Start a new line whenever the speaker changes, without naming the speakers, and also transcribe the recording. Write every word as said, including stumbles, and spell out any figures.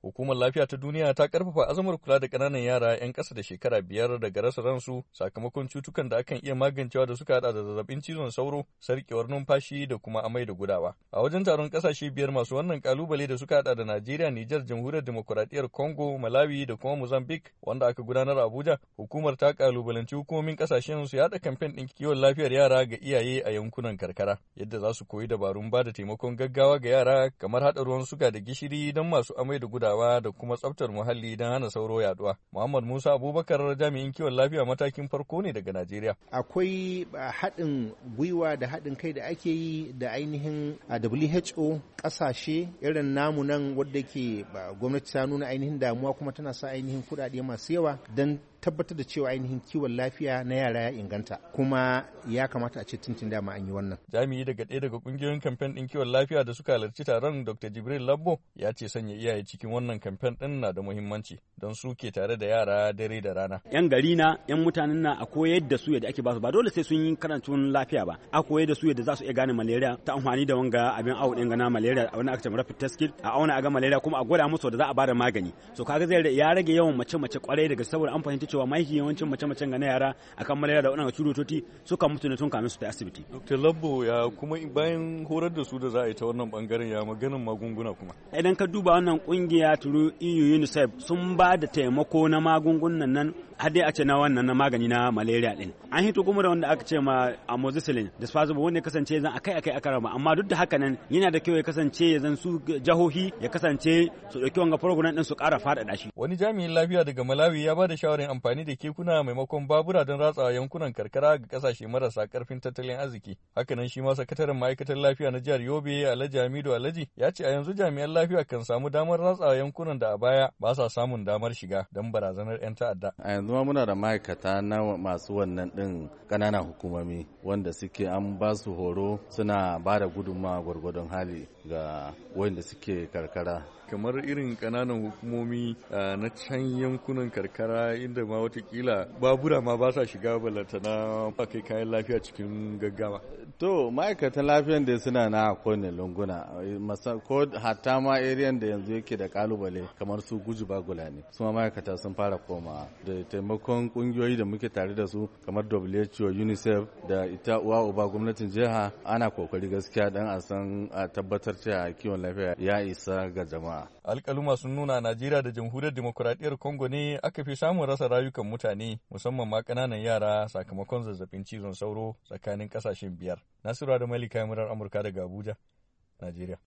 Hukumar Lafiya ta Duniya ta karfafa azumar kula da ƙananan yara 'yan ƙasa da shekara biyar daga rasa ransu sakamakon cutukan da akan iya magancewa da suka hada da zazzabin cizon sauro, sarkewar numfashi da kuma amai da gudawa. A wajen taron ƙasashe biyar masu wannan kalubale da suka hada da Najeriya, Nijar, Jamhuriyar Demokuraɗiyyar Congo, Malawi da kuma Mozambique wanda aka gudanar a Abuja, hukumar ta kalubalanci hukumomin ƙasashen su yaɗa kamfen ɗin kiwon lafiyar yara ga iyaye a yankunan karkara, yadda za su koyi dabarun ba da taimakon gaggawa ga yara kamar haɗa ruwan suga da gishiri don masu amai da gudawa da kuma tsaftar muhalli don hana sauro yaduwa. Muhammad Musa Abubakar jami'in kiwon lafiya matakin farko ne daga Najeriya.
Akwai haɗin gwiwa da haɗin kai da ake yi da ainihin W H O ƙasashe irin namu nan wadda ke gwamnati ta nuna ainihin damuwa kuma tana sa ainihin kuɗaɗe masu yawa don tabbatar da cewa ainihin kiwon lafiya na yara ya inganta kuma ya kamata a ce tuntun dama an yi wannan.
Jami'i daga ɗaya daga ƙungiyoyin kamfen ɗin kiwon lafiya da suka halarci taron Doctor Jibril Labbo ya ce sanya iyaye cikin wannan kamfen ɗin na da muhimmanci don su ke tare da yara dare da rana.
Yan gari na, yan mutanen na a koyar da su yadda ake basu ba dole sai sun yi karantun lafiya ba. A koyar da su yadda za su iya gane malaria ta amfani da wanga abin awo ɗin gana malaria a wani aka ce rapid test kit a auna a ga malaria kuma a gwada musu da za a bada magani. So kaga zai ya rage yawan mace-mace kwarai daga saboda an fahimci cewa mahi yawancin mace-macen ga na yara akan malaria da waɗanda cututtuki suka mutu ne tun kamin su ta asibiti.
Doctor Labbo ya kuma bayan horar da su da za a yi ta wannan bangaren ya maganin magunguna kuma.
Idan ka duba wannan kungiya turu E U UNICEF sun ba da taimako na magungunan nan har dai a ce na wannan na magani na malaria din. An hito kuma da wanda aka ce ma amoxicillin disposable wanda ya kasance zan akai akai aka raba amma duk da haka nan yana da kyau ya kasance ya zan su jahohi ya kasance su dauki wanga program din su ƙara faɗaɗa shi.
Wani jami'in lafiya daga Malawi ya ba da shawarin amfani da kekuna maimakon babura don ratsawa yankunan karkara ga kasashe marasa karfin tattalin arziki. Hakanan shi ma sakataren ma'aikatar lafiya na jihar Yobe Alhaji Hamidu Alhaji ya ce a yanzu jami'an lafiya kan samu damar ratsawa yankunan da a baya ba sa samun damar shiga don barazanar 'yan ta'adda.
A yanzu ma muna da ma'aikata na masu wannan din ƙananan hukumomi wanda suke an ba su horo suna ba da gudunmawa gwargwadon hali ga wanda suke karkara.
Kamar irin ƙananan hukumomi na can yankunan karkara inda ma watakila babura ma ba sa shiga balanta na kai kayan lafiya cikin gaggawa.
To ma'aikatan lafiyan da suna na kowane lunguna ko hatta ma ariyan da yanzu yake da kalubale kamar su guji bagula ne su ma'aikata sun fara koma da taimakon kungiyoyi da muke tare da su kamar W H O UNICEF da ita uwa uba gwamnatin jiha ana kokari gaskiya dan a san a tabbatar cewa kiwon lafiya ya isa ga jama'a.
Alƙaluma sun nuna Najeriya da Jamhuriyar Demokuraɗiyyar Congo ne aka fi samun rasa rayukan mutane musamman ma ƙananan yara sakamakon zazzabin cizon sauro tsakanin ƙasashen biyar. Nasiru da Malika murar Amurka daga Abuja, Najeriya.